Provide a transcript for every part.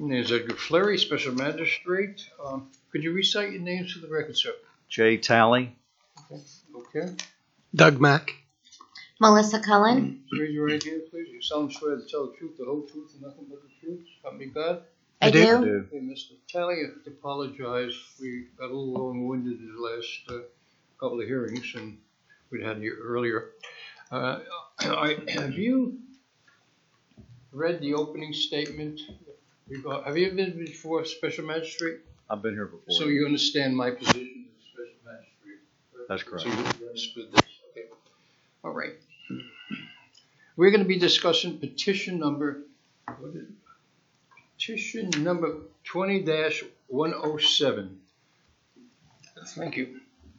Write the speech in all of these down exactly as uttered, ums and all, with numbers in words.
There's Edgar Fleury, Special Magistrate. Um, could you recite your names for the record, sir? Jay Talley. Okay. Okay. Doug Mack. Melissa Cullen. Raise your right hand, please. You solemnly swear to tell the truth, the whole truth, and nothing but the truth. Help me God. I, I do. do. I do. Hey, Mister Talley, I have to apologize. We got a little long-winded in the last uh, couple of hearings, and we'd had you earlier. Uh, I, have you read the opening statement? Have you been before Special Magistrate? I've been here before. So you understand my position as Special Magistrate? That's correct. So you understood this. Okay. All right. We're going to be discussing petition number, what is it? Petition number twenty dash one oh seven. Thank you.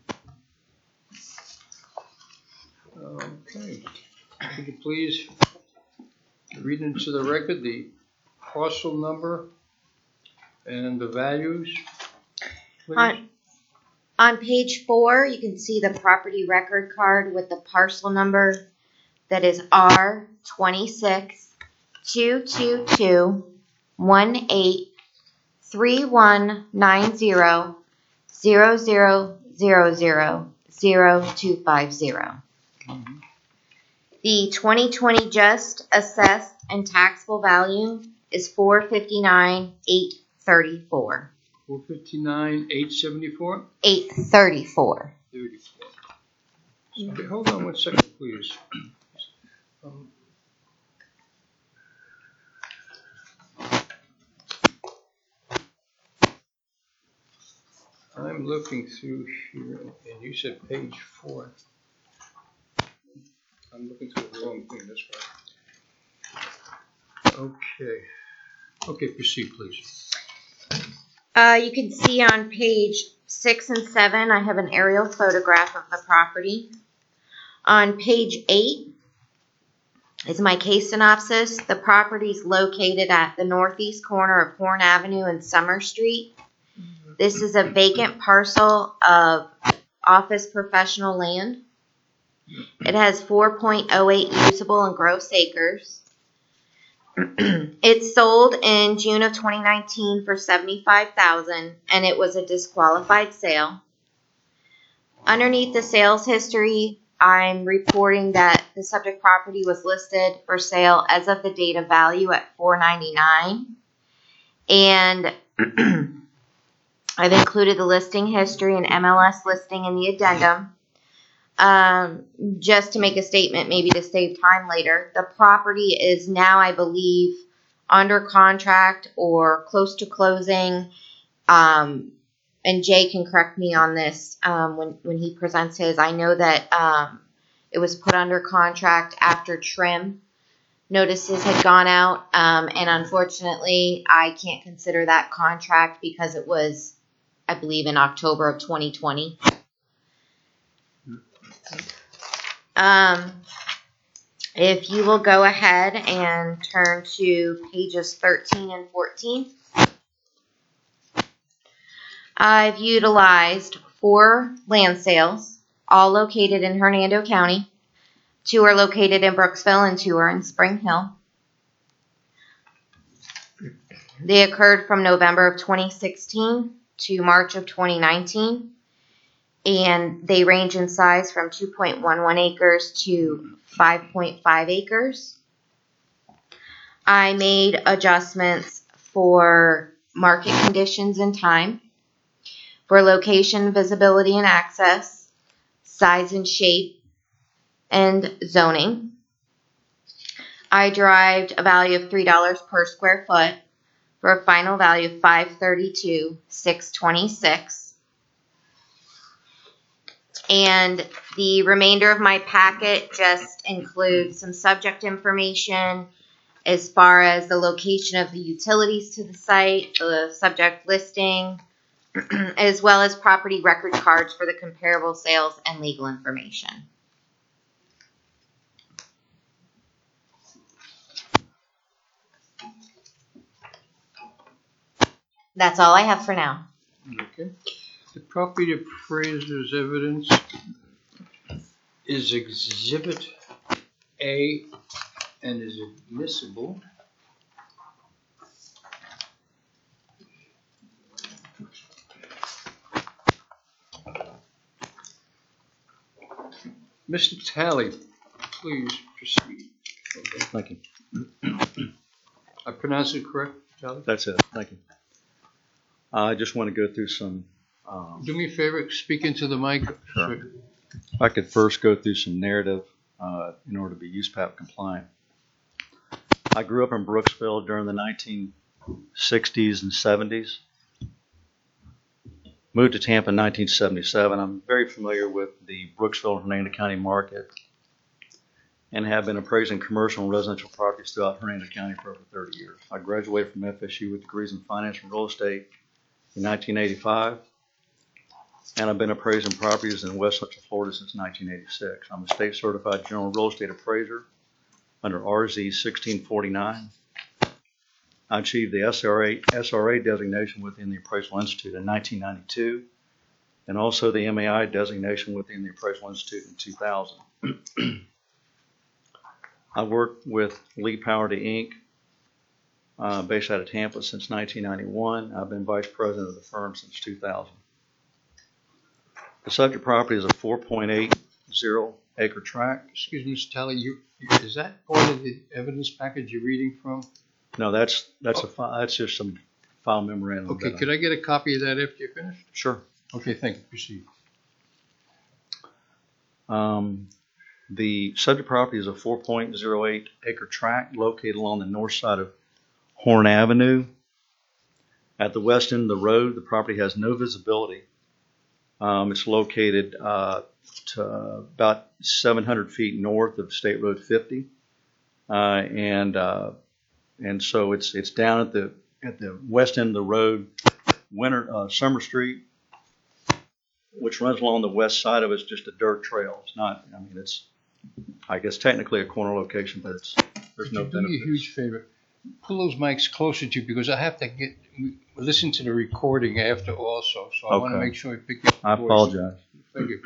Okay. Could you please read into the record the parcel number and the values, please? On, on page four, you can see the property record card with the parcel number that is R twenty-six two two two one eight three one nine zero zero zero zero zero zero two five zero. Mm-hmm. The twenty twenty just assessed and taxable value is four fifty-nine eight thirty-four. four fifty-nine eight seventy-four? eight thirty-four. thirty-four. Okay, hold on one second, please. Um, I'm looking through here, and you said page four. I'm looking through the wrong thing, that's right. Okay. Okay, proceed, please. Uh, you can see on page six and seven, I have an aerial photograph of the property. On page eight is my case synopsis. The property is located at the northeast corner of Horn Avenue and Summer Street. This is a vacant parcel of office professional land. It has four point oh eight usable and gross acres. It sold in June of twenty nineteen for seventy-five thousand dollars, and it was a disqualified sale. Underneath the sales history, I'm reporting that the subject property was listed for sale as of the date of value at four ninety-nine, and I've included the listing history and M L S listing in the addendum. Um, just to make a statement, maybe to save time later, the property is now, I believe, under contract or close to closing. Um, and Jay can correct me on this um, when, when he presents his. I know that um, it was put under contract after trim notices had gone out. Um, and unfortunately, I can't consider that contract because it was, I believe, in October of twenty twenty. Um, if you will go ahead and turn to pages thirteen and fourteen. I've utilized four land sales, all located in Hernando County. Two are located in Brooksville and two are in Spring Hill. They occurred from November of twenty sixteen to March of twenty nineteen. And they range in size from two point one one acres to five point five acres. I made adjustments for market conditions and time, for location, visibility, and access, size and shape, and zoning. I derived a value of three dollars per square foot for a final value of five hundred thirty-two thousand six hundred twenty-six dollars. And the remainder of my packet just includes some subject information as far as the location of the utilities to the site, the subject listing, as well as property record cards for the comparable sales and legal information. That's all I have for now. Okay. The property appraiser's evidence is Exhibit A and is admissible. Mister Talley, please proceed. Okay. Thank you. I pronounced it correct, Talley? That's it. Thank you. I just want to go through some, um, Do me a favor, speak into the mic. Sure. if I could first go through some narrative uh, in order to be U S P A P compliant. I grew up in Brooksville during the nineteen sixties and seventies. Moved to Tampa in nineteen seventy-seven. I'm very familiar with the Brooksville and Hernando County market and have been appraising commercial and residential properties throughout Hernando County for over thirty years. I graduated from F S U with degrees in finance and real estate in nineteen eighty-five, and I've been appraising properties in West Central Florida since nineteen eighty-six. I'm a state certified general real estate appraiser under R Z sixteen forty-nine. I achieved the S R A, S R A designation within the Appraisal Institute in nineteen ninety-two, and also the M A I designation within the Appraisal Institute in two thousand. I've worked with Lee Powerty Incorporated, uh, based out of Tampa since nineteen ninety-one. I've been vice president of the firm since two thousand. The subject property is a four point eight zero acre tract. Excuse me, Mister Talley, you, you- is that part of the evidence package you're reading from? No, that's that's a fi- that's just some file memorandum. Okay, that I- could I get a copy of that after you're finished? Sure. Okay, thank you. Proceed. Um, the subject property is a four point zero eight acre tract located along the north side of Horn Avenue. At the west end of the road, the property has no visibility. Um, it's located uh, to about seven hundred feet north of State Road fifty, uh, and uh, and so it's it's down at the at the west end of the road, Winter uh, Summer Street, which runs along the west side of it. It's just a dirt trail. It's not. I mean, it's I guess technically a corner location, but it's there's Could no you do me a benefit. huge favor? Pull those mics closer to you because I have to get listen to the recording after also. So I want to Okay. make sure I pick up. I the voice. apologize. Thank you.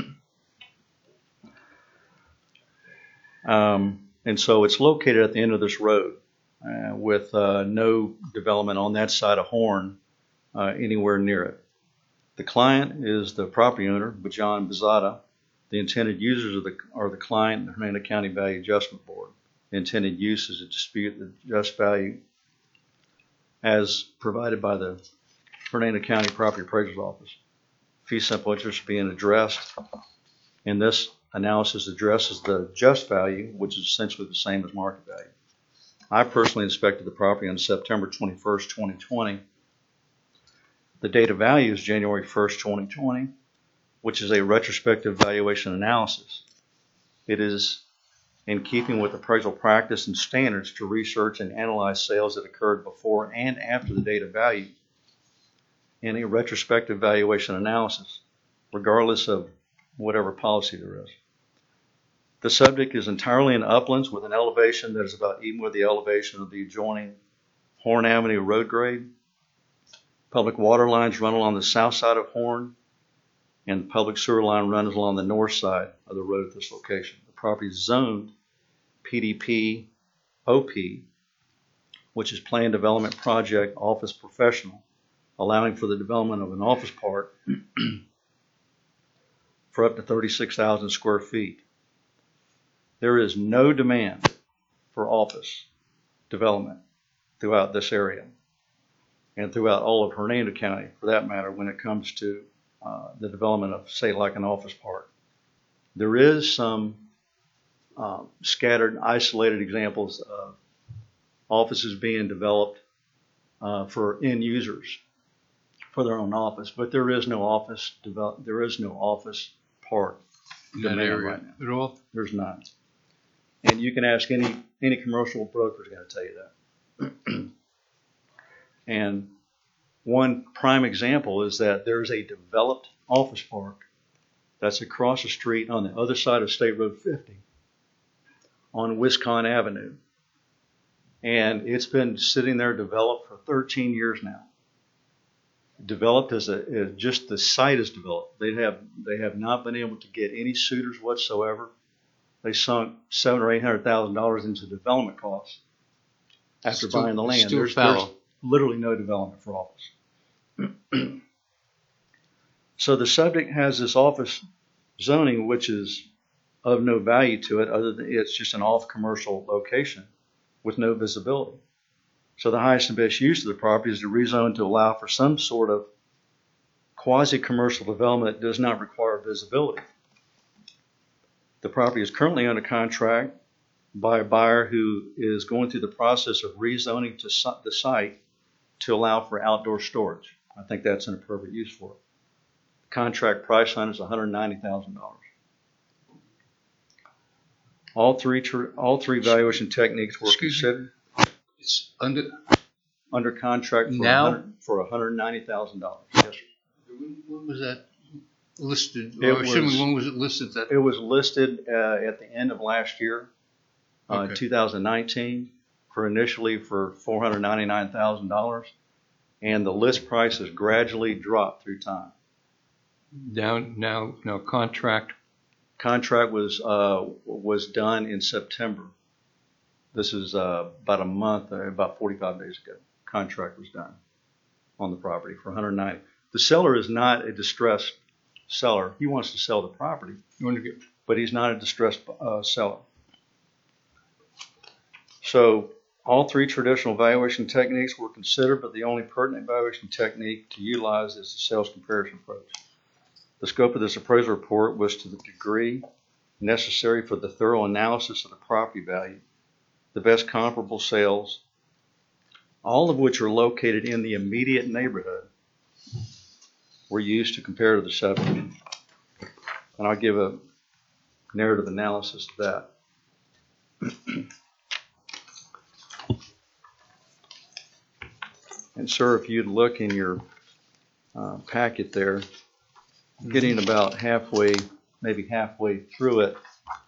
Um, and so it's located at the end of this road uh, with uh, no development on that side of Horn uh, anywhere near it. The client is the property owner, Bajan Bazada. The intended users of the, are the client and the Hernando County Value Adjustment Board. The intended use is to dispute the just value as provided by the Hernando County Property Appraiser's Office. Fee simple interest being addressed. In this analysis addresses the just value, which is essentially the same as market value. I personally inspected the property on September twenty-first, twenty twenty. The date of value is January first, twenty twenty, which is a retrospective valuation analysis. It is in keeping with appraisal practice and standards to research and analyze sales that occurred before and after the date of value in a retrospective valuation analysis, regardless of whatever policy there is. The subject is entirely in uplands with an elevation that is about even with the elevation of the adjoining Horn Avenue road grade. Public water lines run along the south side of Horn, and the public sewer line runs along the north side of the road at this location. The property is zoned P D P O P, which is Planned Development Project Office Professional, allowing for the development of an office park for up to thirty-six thousand square feet. There is no demand for office development throughout this area and throughout all of Hernando County, for that matter, when it comes to uh, the development of, say, like an office park. There is some uh, scattered, isolated examples of offices being developed uh, for end users for their own office, but there is no office develop. There is no office park In that demand area right now. at all? There's none. And you can ask any any commercial broker is going to tell you that. And one prime example is that there's a developed office park that's across the street on the other side of State Road fifty on Wisconsin Avenue. And it's been sitting there developed for thirteen years now. Developed as a as just the site is developed. They have they have not been able to get any suitors whatsoever. They sunk seven or eight hundred thousand dollars into development costs after Still- buying the land. still There's, fallow. there's literally no development for office. So the subject has this office zoning, which is of no value to it other than it's just an off-commercial location with no visibility. So the highest and best use of the property is to rezone to allow for some sort of quasi-commercial development that does not require visibility. The property is currently under contract by a buyer who is going through the process of rezoning to si- the site to allow for outdoor storage. I think that's an appropriate use for it. The contract price on it is one hundred ninety thousand dollars. All three tr- all three valuation techniques were Excuse me? considered It's under, under contract for Now? one hundred for one hundred ninety thousand dollars. Yes, sir. when when was that listed? It Or assuming was- when was it listed that? It was listed uh, at the end of last year, uh, Okay. two thousand nineteen, for initially for four hundred ninety-nine thousand dollars, and the list price has gradually dropped through time. Down, now, now contract, Contract was uh, was done in September. This is uh, about a month, uh, about forty-five days ago. Contract was done on the property for one hundred ninety. The seller is not a distressed seller. He wants to sell the property, you want to get, but he's not a distressed uh, seller. So all three traditional valuation techniques were considered, but the only pertinent valuation technique to utilize is the sales comparison approach. The scope of this appraisal report was to the degree necessary for the thorough analysis of the property value, the best comparable sales, all of which are located in the immediate neighborhood, were used to compare to the subdivision. And I'll give a narrative analysis of that. And sir, if you'd look in your uh, packet there, getting about halfway, maybe halfway through it,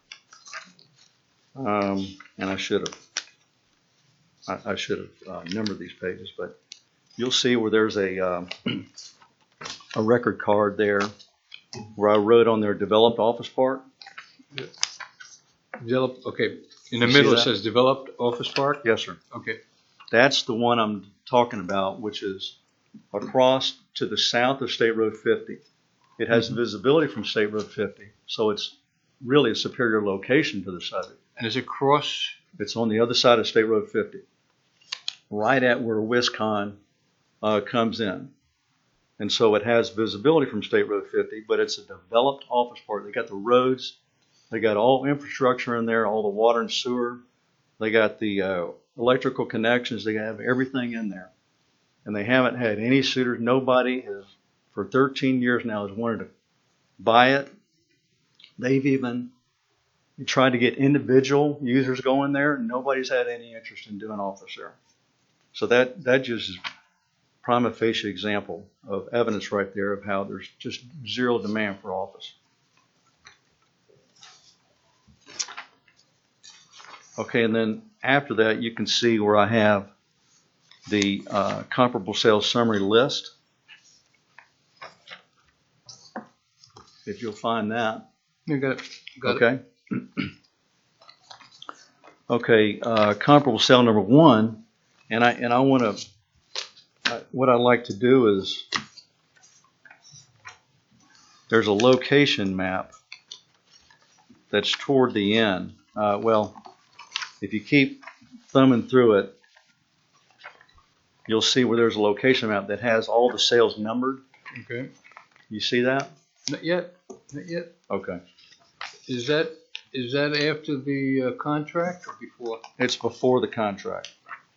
um, and I should have, I, I should have uh, numbered these pages, but you'll see where there's a um, a record card there where I wrote on there developed office park. develop, okay, in the You see middle it that? says developed office park? Yes, sir. Okay, That's the one I'm talking about, which is across to the south of State Road fifty. It has visibility from State Road fifty, so it's really a superior location to the subject. and is it cross, It's on the other side of State Road fifty, right at where Wiscon uh, comes in. And so it has visibility from State Road fifty, but it's a developed office park. They got the roads, they got all infrastructure in there, all the water and sewer. They got the uh, electrical connections. They have everything in there. And they haven't had any suitors. Nobody has, for thirteen years now, has wanted to buy it. They've even tried to get individual users going there. Nobody's had any interest in doing office there. So that, that just is prima facie example of evidence right there of how there's just zero demand for office. Okay, and then after that, you can see where I have the uh, comparable sales summary list. If you'll find that. you got it, got it. Okay. Okay, uh, comparable sale number one, and I and I want to. What I like to do is there's a location map that's toward the end. Uh, well, if you keep thumbing through it, you'll see where there's a location map that has all the sales numbered. Okay, You see that? not yet, not yet. Okay. Is that, is that after the uh, contract or before? It's before the contract.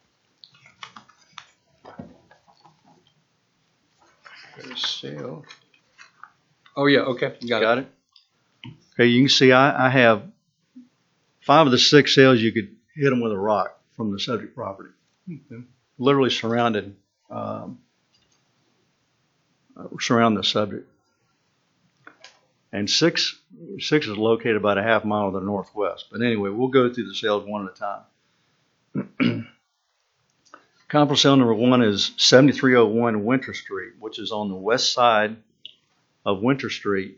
Got a sale. Oh, yeah, okay, got it. Got it? Okay, you can see I, I have five of the six sales you could hit them with a rock from the subject property. Okay. Literally surrounded, um, uh, surround the subject. And six, six is located about a half mile to the northwest. But anyway, we'll go through the sales one at a time. Comparable sale number one is seventy-three oh one Winter Street, which is on the west side of Winter Street,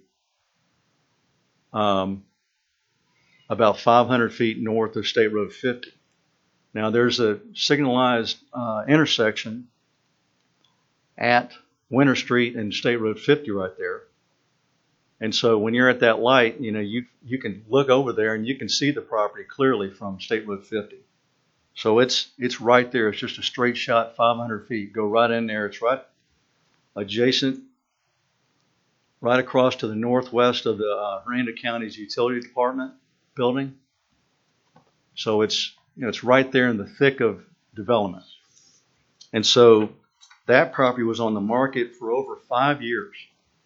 um, about five hundred feet north of State Road fifty. Now there's a signalized uh, intersection at Winter Street and State Road fifty right there. And so when you're at that light, you know, you, you can look over there and you can see the property clearly from State Road fifty. So it's, it's right there. It's just a straight shot, five hundred feet. Go right in there. It's right adjacent, right across to the northwest of the uh, Hernando County's Utility Department building. So it's, you know, it's right there in the thick of development. And so that property was on the market for over five years.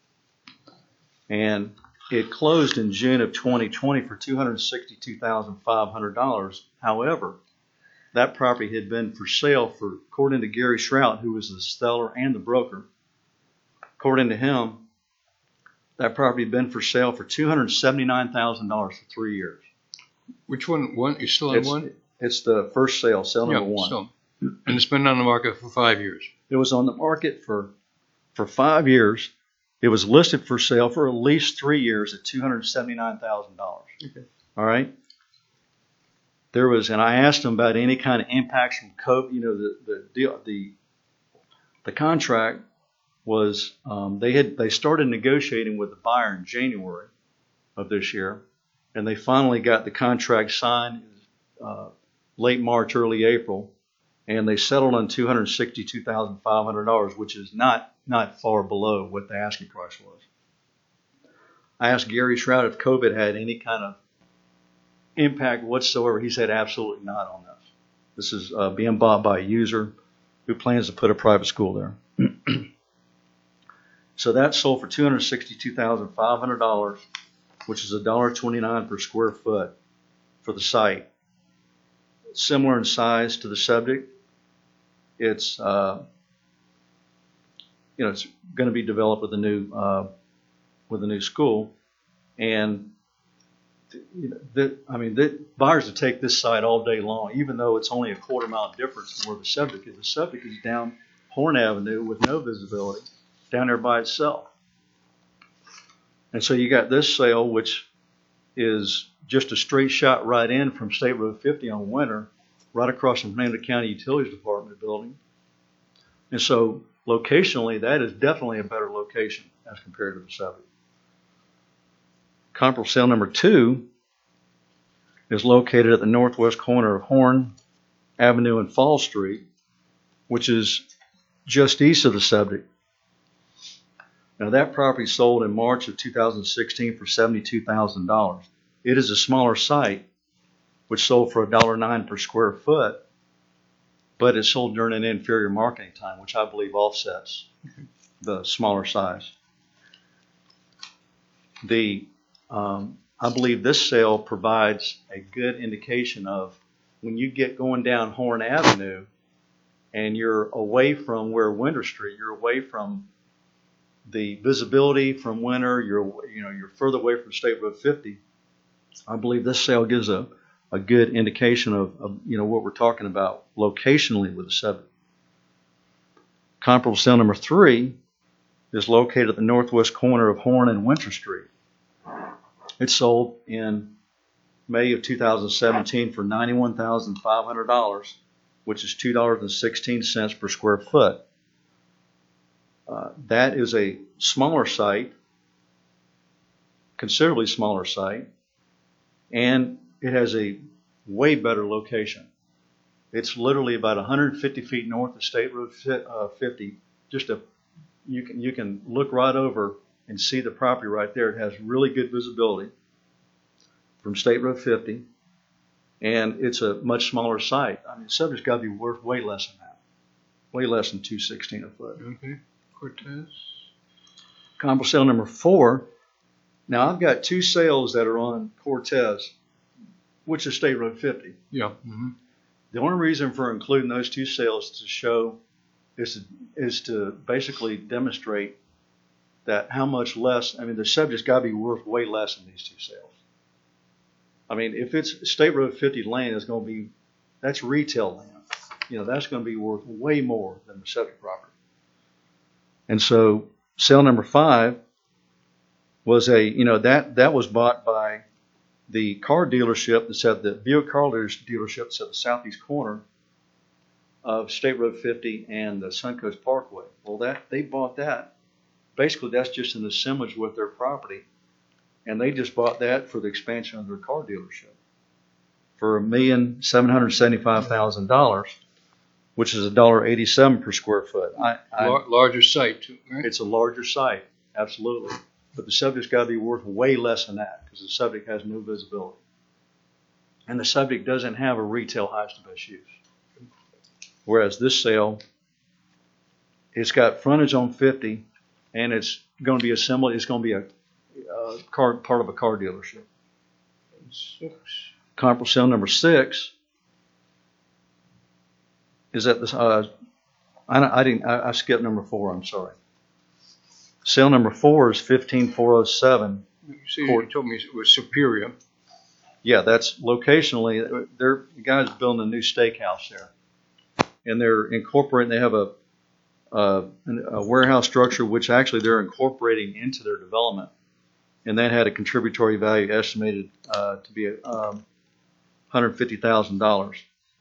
And it closed in June of twenty twenty for two hundred sixty-two thousand five hundred dollars. However, that property had been for sale for, according to Gary Shrout, who was the seller and the broker, according to him, that property had been for sale for two hundred seventy-nine thousand dollars for three years. Which one? One? You still on It's, one? it's the first sale, sale number Yeah, one. still. And it's been on the market for five years. It was on the market for for five years. It was listed for sale for at least three years at two hundred seventy-nine thousand dollars. Okay. All right. There was, and I asked them about any kind of impacts from COVID. You know, the the deal, the the contract was um, they had they started negotiating with the buyer in January of this year, and they finally got the contract signed uh, late March, early April. And they settled on two hundred sixty-two thousand five hundred dollars, which is not, not far below what the asking price was. I asked Gary Shrout if COVID had any kind of impact whatsoever. He said absolutely not on this. This is uh, being bought by a user who plans to put a private school there. So that sold for two hundred sixty-two thousand five hundred dollars, which is one dollar twenty-nine per square foot for the site. Similar in size to the subject. It's, uh, you know, it's going to be developed with a new, uh, with a new school, and you know, the, I mean, the buyers will take this site all day long, even though it's only a quarter mile difference from where the subject is. The subject is down Horn Avenue with no visibility, down there by itself, and so you got this sale, which is just a straight shot right in from State Road fifty on Winter, right across from Hernando County Utilities Department building. And so locationally, that is definitely a better location as compared to the subject. Comparable sale number two is located at the northwest corner of Horn Avenue and Fall Street, which is just east of the subject. Now that property sold in March of two thousand sixteen for seventy-two thousand dollars. It is a smaller site, which sold for one dollar nine per square foot, but it sold during an inferior marketing time, which I believe offsets the smaller size. The um, I believe this sale provides a good indication of when you get going down Horn Avenue and you're away from where Winter Street, you're away from the visibility from Winter, you're you know you're further away from State Road fifty. I believe this sale gives a, a good indication of, of you know what we're talking about locationally with the subject. Comparable sale number three is located at the northwest corner of Horn and Winter Street. It sold in May of two thousand seventeen for ninety-one thousand five hundred dollars, which is two dollars and sixteen cents per square foot. Uh, that is a smaller site, considerably smaller site, and it has a way better location. It's literally about one hundred fifty feet north of State Road fifty. Just a, you can you can look right over and see the property right there. It has really good visibility from State Road fifty, and it's a much smaller site. I mean, the subject's got to be worth way less than that, way less than two sixteen a foot. Okay, Cortez. Comparable sale number four. Now I've got two sales that are on Cortez, which is State Road fifty. Yeah. Mm-hmm. The only reason for including those two sales is to show is to, is to basically demonstrate that how much less. I mean, the subject's got to be worth way less than these two sales. I mean, if it's State Road fifty land, is going to be that's retail land. You know, that's going to be worth way more than the subject property. And so, sale number five was a, you know, that, that was bought by the car dealership that's at the Buick car dealership that's at the southeast corner of State Road fifty and the Suncoast Parkway. Well, that they bought that. Basically, that's just an assemblage with their property. and they just bought that for the expansion of their car dealership for a million seven hundred seventy-five thousand dollars, which is a dollar eighty-seven per square foot. I, I, Lar- larger site, too, right? it's a larger site, absolutely, but the subject's got to be worth way less than that because the subject has no visibility, and the subject doesn't have a retail highest and best use. Whereas this sale, it's got frontage on fifty, and it's going to be assembled. It's going to be a, a car part of a car dealership. Six. Comparable sale number six is at this. Uh, I, I didn't. I, I skipped number four. I'm sorry. Sale number four is fifteen four oh seven. You see, you told me it was Superior. Yeah, that's locationally. They're the guy's building a new steakhouse there, and they're incorporating. They have a uh, a warehouse structure which actually they're incorporating into their development, and that had a contributory value estimated uh, to be um, one hundred fifty thousand dollars.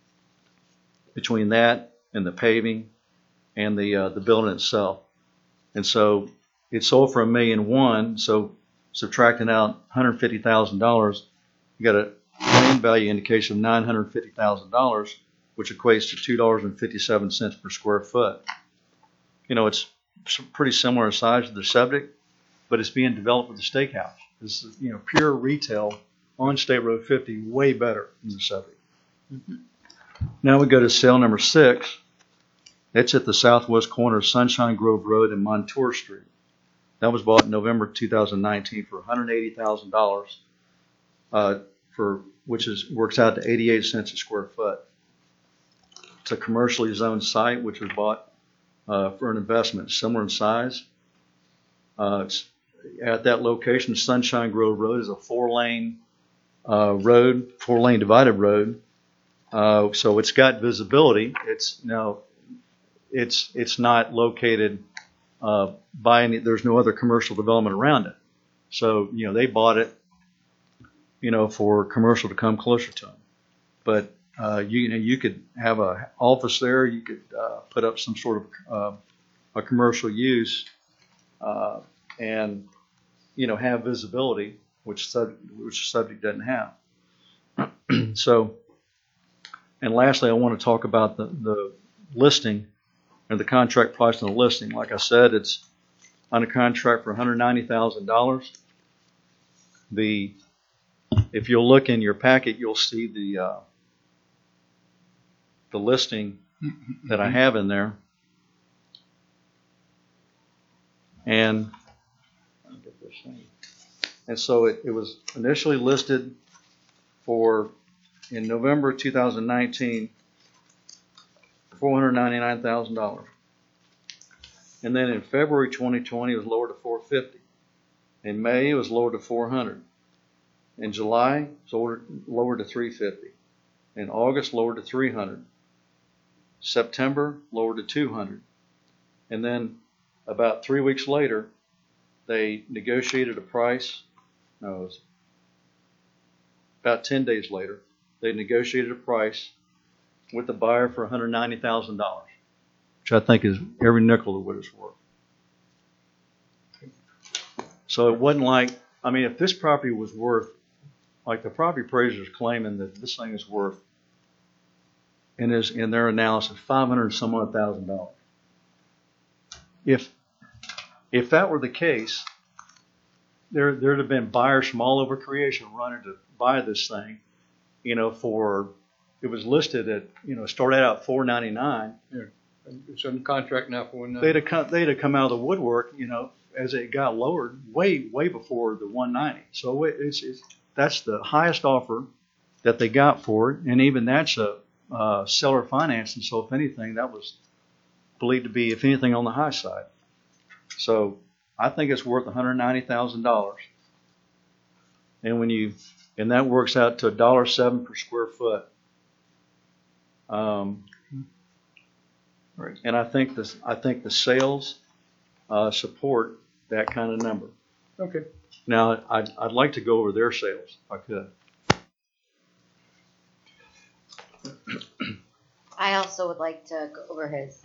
Between that and the paving and the uh, the building itself, and so it sold for a million one. So subtracting out one hundred fifty thousand dollars, you got a land value indication of nine hundred fifty thousand dollars, which equates to two dollars and fifty-seven cents per square foot. You know, it's pretty similar in size to the subject, but it's being developed with the steakhouse. This is, you know, pure retail on State Road fifty, way better than the subject. Mm-hmm. Now we go to sale number six. It's at the southwest corner of Sunshine Grove Road and Montour Street. That was bought in November two thousand nineteen for one hundred eighty thousand dollars, uh, for which is works out to eighty-eight cents a square foot. It's a commercially zoned site which was bought uh, for an investment similar in size. Uh, it's at that location. Sunshine Grove Road is a four-lane uh, road, four-lane divided road. Uh, so it's got visibility. It's now, it's it's not located uh, by any. There's no other commercial development around it. So you know they bought it, you know, for commercial to come closer to them. But uh, you, you know you could have a office there. You could uh, put up some sort of uh, a commercial use, uh, and you know have visibility, which sub, which the subject doesn't have. So. And lastly, I want to talk about the, the listing and the contract price on the listing. Like I said, it's under contract for one hundred ninety thousand dollars. The if you'll look in your packet, you'll see the uh, the listing that I have in there. And I'll get this thing. And so it, it was initially listed for in November two thousand nineteen, four hundred ninety-nine thousand dollars. And then in February twenty twenty, it was lowered to four hundred fifty thousand dollars. In May, it was lowered to four hundred thousand dollars. In July, it was lowered to three hundred fifty thousand dollars. In August, lowered to three hundred thousand dollars. September, lowered to two hundred thousand dollars. And then about three weeks later, they negotiated a price. No, it was about ten days later. They negotiated a price with the buyer for one hundred ninety thousand dollars, which I think is every nickel of what it's worth. So it wasn't like, I mean, if this property was worth, like the property appraisers claiming that this thing is worth, in, his, in their analysis, five hundred some odd thousand dollars. If, if that were the case, there there'd have been buyers from all over creation running to buy this thing. You know, for it was listed at, you know, started out at four ninety-nine. Yeah. It's under contract now for one. They'd have come, they'd have come out of the woodwork, you know, as it got lowered, way way before the one ninety. So it's, it's that's the highest offer that they got for it, and even that's a uh, seller financing. So if anything, that was believed to be, if anything, on the high side. So I think it's worth one hundred ninety thousand dollars, and when you And that works out to one dollar and seven cents per square foot. Um, right. And I think this, I think the sales uh, support that kind of number. Okay. Now, I'd, I'd like to go over their sales, if I could. I also would like to go over his.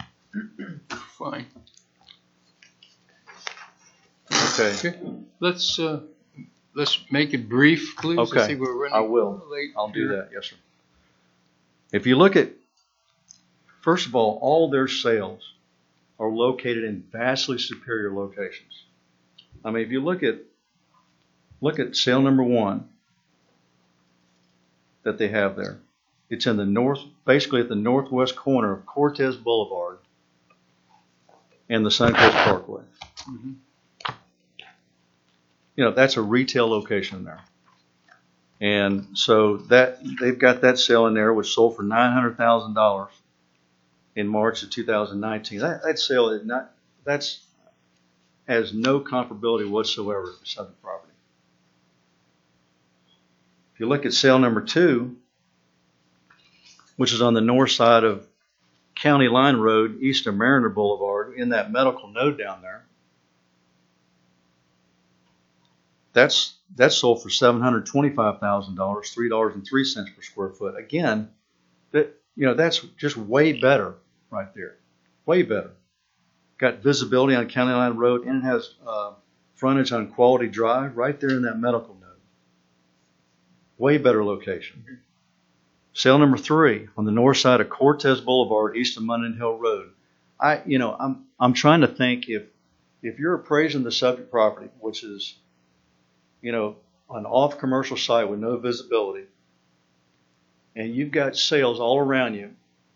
Fine. Okay. Okay. Let's uh, let's make it brief, please. I Okay, think we're running I will. late I'll do here. that, yes, sir. If you look at, first of all, all their sales are located in vastly superior locations. I mean, if you look at, look at sale number one that they have there. It's in the north, basically at the northwest corner of Cortez Boulevard and the Suncoast Parkway. Mhm. You know, that's a retail location there. And so that, they've got that sale in there, which sold for nine hundred thousand dollars in March of two thousand nineteen. That, that sale is not, that's, has no comparability whatsoever to the subject property. If you look at sale number two, which is on the north side of County Line Road, east of Mariner Boulevard, in that medical node down there, that's that's sold for seven hundred twenty-five thousand dollars, three dollars and three cents per square foot. Again, that you know that's just way better right there, way better. Got visibility on County Line Road, and it has uh, frontage on Quality Drive right there in that medical node. Way better location. Sale number three on the north side of Cortez Boulevard, east of Mundan Hill Road. I, you know, I'm I'm trying to think if if you're appraising the subject property, which is, you know, an off commercial site with no visibility, and you've got sales all around you,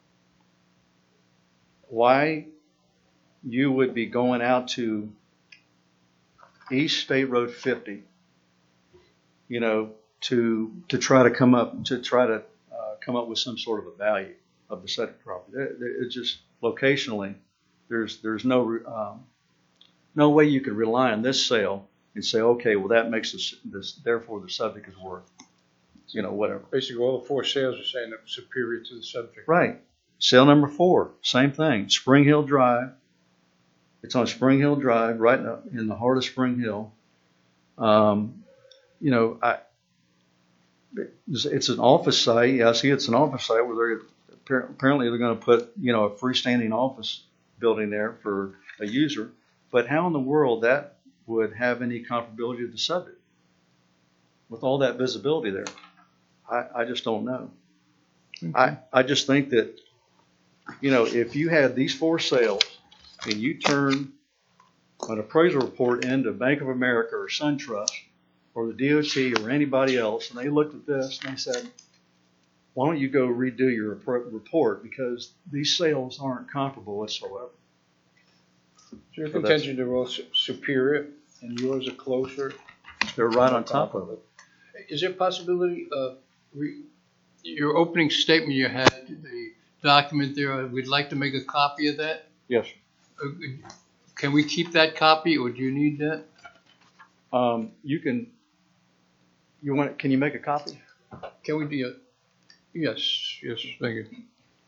why you would be going out to East State Road fifty, you know, to to try to come up to try to uh, come up with some sort of a value of the subject property. It, it just locationally, there's there's no um, no way you can rely on this sale and say, okay, well that makes this, this therefore the subject is worth, you know, whatever. Basically, all the four sales are saying that superior to the subject. Right. Sale number four, same thing. Spring Hill Drive. It's on Spring Hill Drive, right in the heart of Spring Hill. Um, you know, I, it's, it's an office site. Yeah, I see it's an office site where they're apparently they're going to put, you know, a freestanding office building there for a user. But how in the world that would have any comparability to the subject with all that visibility there? I, I just don't know. Okay. I, I just think that, you know, if you had these four sales and you turn an appraisal report into Bank of America or SunTrust or the D O T or anybody else, and they looked at this and they said, why don't you go redo your report because these sales aren't comparable whatsoever. So your So contention they're all su- superior and yours are closer. They're right on top of it. Is there a possibility of re- your opening statement you had, the document there, we'd like to make a copy of that? Yes. Uh, Can we keep that copy or do you need that? Um, you can, you want, can you make a copy? Can we do it? Yes, yes, thank you.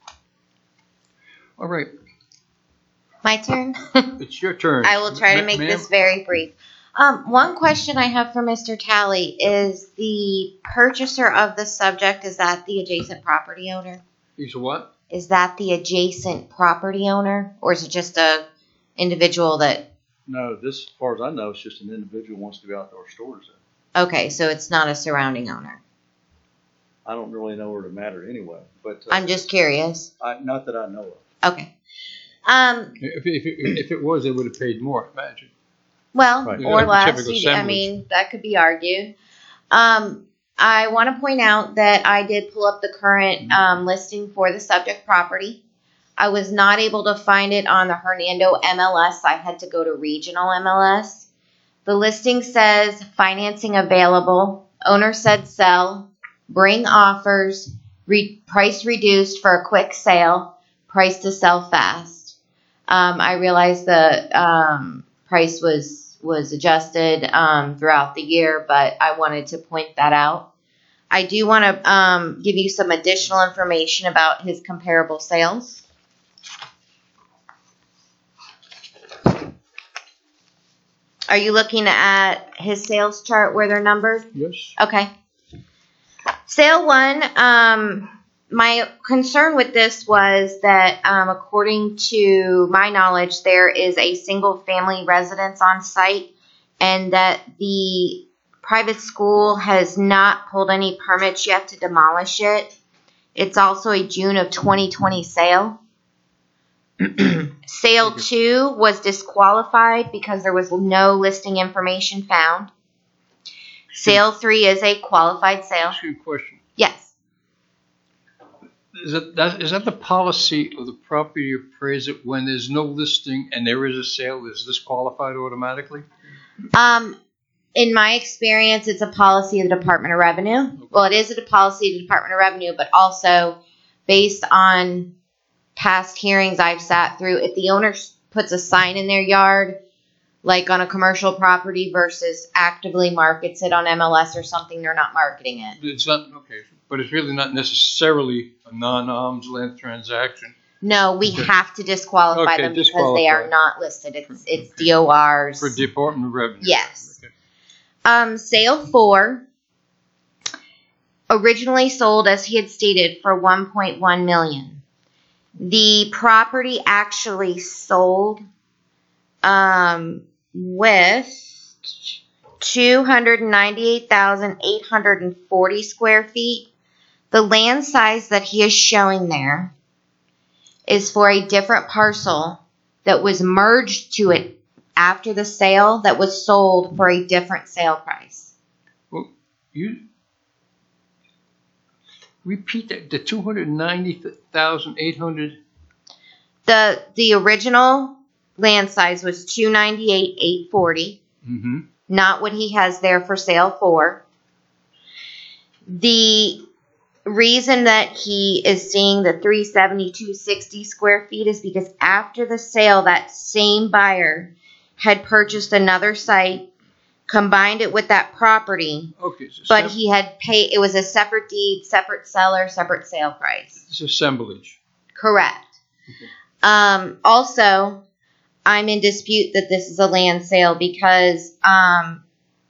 All right, My turn. it's your turn. I will try to Ma- make ma'am? this very brief. Um, one question I have for Mister Talley is the purchaser of the subject, is that the adjacent property owner? He's a what? Is that the adjacent property owner? Or is it just a individual that, No, this, as far as I know, it's just an individual who wants to do outdoor storage there. okay, so it's not a surrounding owner. I don't really know where to matter anyway, but uh, I'm just curious. I, not that I know of. Okay. Um, If, if, if it was, they would have paid more, imagine. well, Right. or Yeah, less. typical You- I assemblage. mean, that could be argued. Um, I want to point out that I did pull up the current um, listing for the subject property. I was not able to find it on the Hernando M L S. I had to go to regional M L S. The listing says financing available. Owner said sell. Bring offers. Re- price reduced for a quick sale. Price to sell fast. Um, I realized the um, price was was adjusted um, throughout the year, but I wanted to point that out. I do want to um, give you some additional information about his comparable sales. Are you looking at his sales chart where they're numbered? Yes. Okay. Sale one, um, my concern with this was that, um, according to my knowledge, there is a single family residence on site and that the private school has not pulled any permits yet to demolish it. It's also a June of twenty twenty sale. Sale two was disqualified because there was no listing information found. Sale three is a qualified sale. Ask you a question. Yes. Is that, that, is that the policy of the property appraiser when there's no listing and there is a sale, is disqualified automatically? Um, in my experience, it's a policy of the Department of Revenue. Well, it is a policy of the Department of Revenue, but also based on past hearings I've sat through, if the owner puts a sign in their yard, like on a commercial property versus actively markets it on M L S or something, they're not marketing it. It's not, okay, but it's really not necessarily a non-arm's length transaction. No, we Okay. have to disqualify Okay, them because they are disqualify. not listed. It's it's Okay. D O Rs. For Department of Revenue. Yes. Okay. Um, sale four, originally sold, as he had stated, for one point one million. The property actually sold um, with two hundred ninety-eight thousand eight hundred forty square feet. The land size that he is showing there is for a different parcel that was merged to it after the sale that was sold for a different sale price. Well, you repeat that, the two hundred ninety thousand eight hundred, The the original land size was two ninety-eight thousand eight hundred forty, mm-hmm, not what he has there for sale for. The reason that he is seeing the three seventy-two sixty square feet is because after the sale, that same buyer had purchased another site, combined it with that property, okay, so but sem- he had paid, it was a separate deed, separate seller, separate sale price. it's assemblage. Correct. Okay. Um, also, I'm in dispute that this is a land sale because um,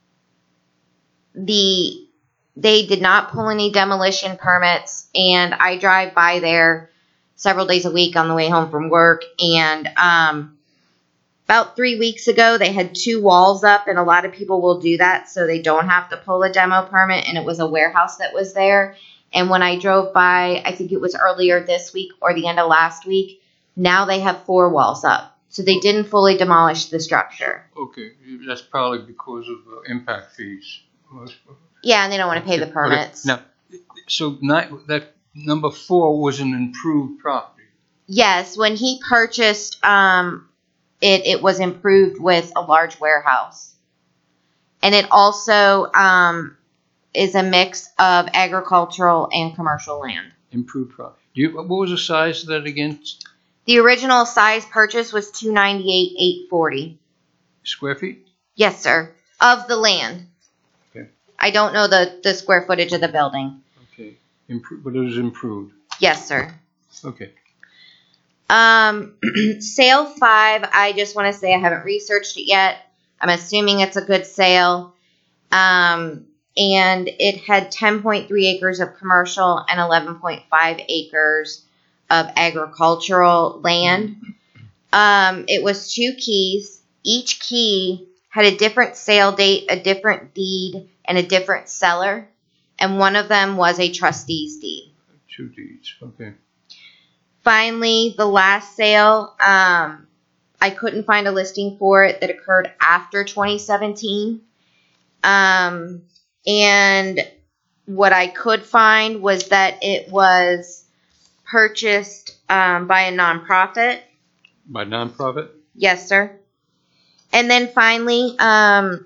the they did not pull any demolition permits, and I drive by there several days a week on the way home from work. And um, about three weeks ago, they had two walls up, and a lot of people will do that so they don't have to pull a demo permit. And it was a warehouse that was there. And when I drove by, I think it was earlier this week or the end of last week, now they have four walls up. So they didn't fully demolish the structure. Okay, that's probably because of uh, impact fees. Yeah, and they don't want to pay the Okay, permits. Now, so not, that number four was an improved property. Yes, when he purchased um, it, it was improved with a large warehouse. And it also um, is a mix of agricultural and commercial land. Improved property. Do you, what was the size of that again? The original size purchase was two ninety-eight thousand eight hundred forty. Square feet? Yes, sir. Of the land. Okay. I don't know the, the square footage of the building. Okay. Improved, but it was improved. Yes, sir. Okay. Um, sale five, I just want to say I haven't researched it yet. I'm assuming it's a good sale. Um, and it had ten point three acres of commercial and eleven point five acres of agricultural land. Um, it was two keys. Each key had a different sale date, a different deed, and a different seller. And one of them was a trustee's deed. Two deeds. Okay. Finally, the last sale, um, I couldn't find a listing for it that occurred after twenty seventeen. Um, and what I could find was that it was purchased um, by a nonprofit. By nonprofit? Yes, sir. And then finally, um,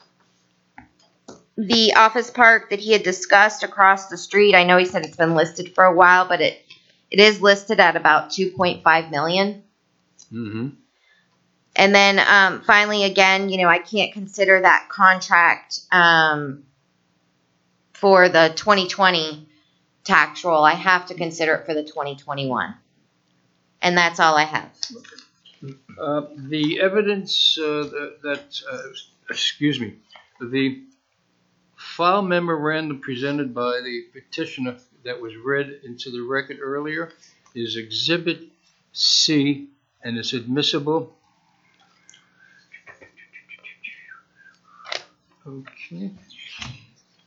the office park that he had discussed across the street, I know he said it's been listed for a while, but it, it is listed at about two point five million dollars. Mm-hmm. And then um, finally, again, you know, I can't consider that contract um, for the twenty twenty tax roll. I have to consider it for the twenty twenty-one. And that's all I have. Uh, the evidence uh, that, that uh, excuse me, the file memorandum presented by the petitioner that was read into the record earlier is Exhibit C, and it's admissible. Okay.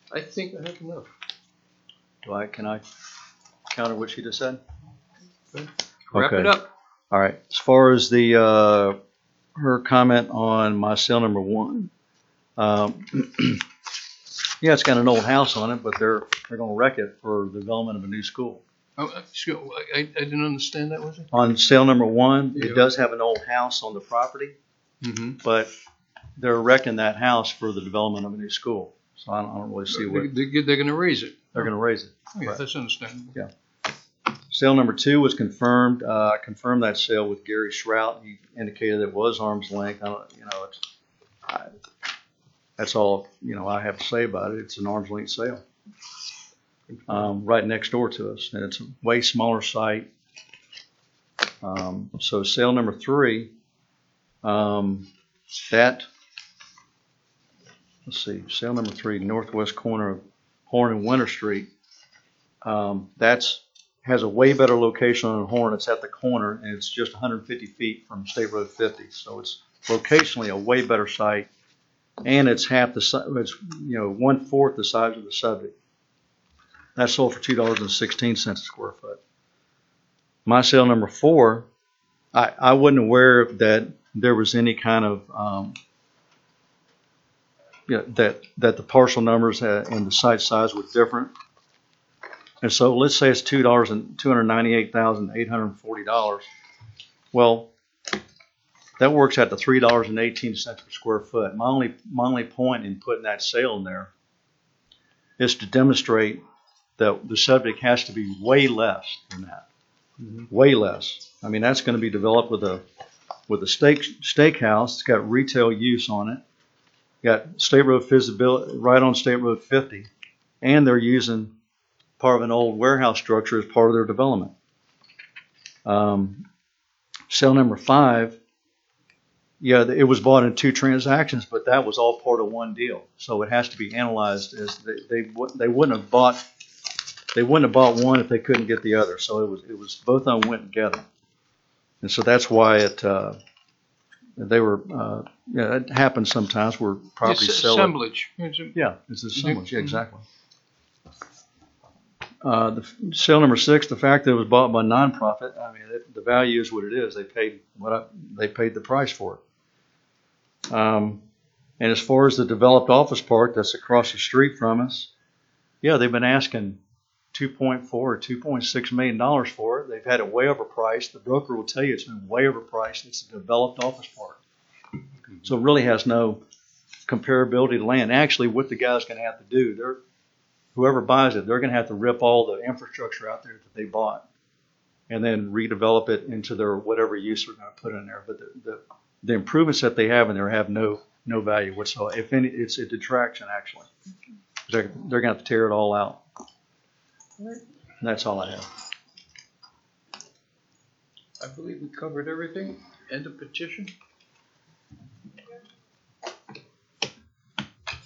I think I have enough. Do I, can I counter what she just said? Wrap Okay. it up. All right. As far as the, uh, her comment on my sale number one, um, yeah, it's got an old house on it, but they're, they're gonna wreck it for the development of a new school. Oh, uh, excuse- I, I didn't understand that, was it? On sale number one, Yeah. it does have an old house on the property, Mm-hmm. but they're wrecking that house for the development of a new school. So I don't, I don't really see what, They, they, they're gonna raise it. they're gonna raise it. Oh, yeah, Right. that's understandable. Yeah. Sale number two was confirmed. Uh, I confirmed that sale with Gary Shrout. He indicated it was arm's length. I don't, you know, it's, I, that's all, you know, I have to say about it. It's an arm's length sale. Um, right next door to us. And it's a way smaller site. Um, so sale number three, um, that, let's see, sale number three, northwest corner of Horn and Winter Street. Um, that's, has a way better location on Horn. It's at the corner, and it's just one hundred fifty feet from State Road fifty. So it's locationally a way better site, and it's half the size. It's you know one fourth the size of the subject. That sold for two dollars and sixteen cents a square foot. My sale number four, I I wasn't aware that there was any kind of um, yeah that that the parcel numbers had, and the site size was different. And so let's say it's two dollars and two hundred ninety-eight thousand eight hundred forty dollars. Well, that works out to three dollars and eighteen cents per square foot. My only my only point in putting that sale in there is to demonstrate that the subject has to be way less than that. Mm-hmm. Way less. I mean, that's going to be developed with a with a steak steakhouse. It's got retail use on it. Got State Road visibility right on State Road fifty, and they're using part of an old warehouse structure as part of their development. Um, sale number five, yeah, it was bought in two transactions, but that was all part of one deal. So it has to be analyzed as they they, they wouldn't have bought they wouldn't have bought one if they couldn't get the other. So it was it was both of them went together, and so that's why it uh, they were uh, yeah it happens sometimes where properties It's sell. assemblage. It's a- Yeah, it's assemblage. Yeah, Mhm. exactly. Uh, the sale number six, the fact that it was bought by nonprofit, I mean, it, the value is what it is. They paid what I, they paid the price for it. Um, and as far as the developed office park that's across the street from us, yeah, they've been asking two point four or two point six million dollars for it. They've had it way overpriced. The broker will tell you it's been way overpriced. It's a developed office park, so it really has no comparability to land. Actually, what the guy's going to have to do, they're whoever buys it, they're going to have to rip all the infrastructure out there that they bought and then redevelop it into their whatever use they're going to put in there. But the, the, the improvements that they have in there have no no value whatsoever. If any, it's a detraction, actually. They're, they're going to have to tear it all out. And that's all I have. I believe we covered everything. End of petition.